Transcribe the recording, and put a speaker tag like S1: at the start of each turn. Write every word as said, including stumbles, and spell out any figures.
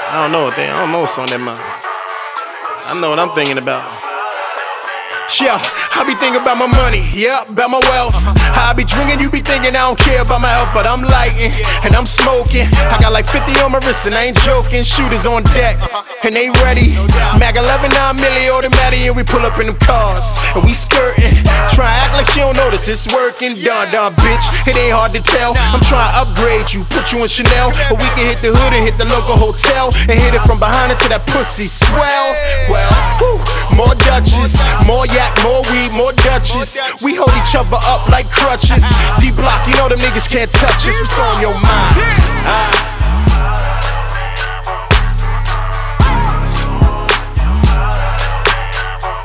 S1: I don't know what they, I don't know what's on their mind. I know what I'm thinking about. Yeah, I be thinking about my money, yeah, about my wealth. I be drinking, you be thinking I don't care about my health, but I'm lighting and I'm smoking. I got like fifty on my wrist and I ain't joking. Shooters on deck and they ready. Mag eleven, nine milli automatic, and we pull up in them cars and we skirting. Try act like she don't notice it's working. Dun dun, bitch, it ain't hard to tell. I'm trying to upgrade you, put you in Chanel, or we can hit the hood and hit the local hotel and hit it from behind until that pussy swell. Well, whew, more Dutches, more yak, more weed, more Dutches. We hold each other up like crutches. D-Block, you know them niggas can't touch us. What's on your mind? Ah.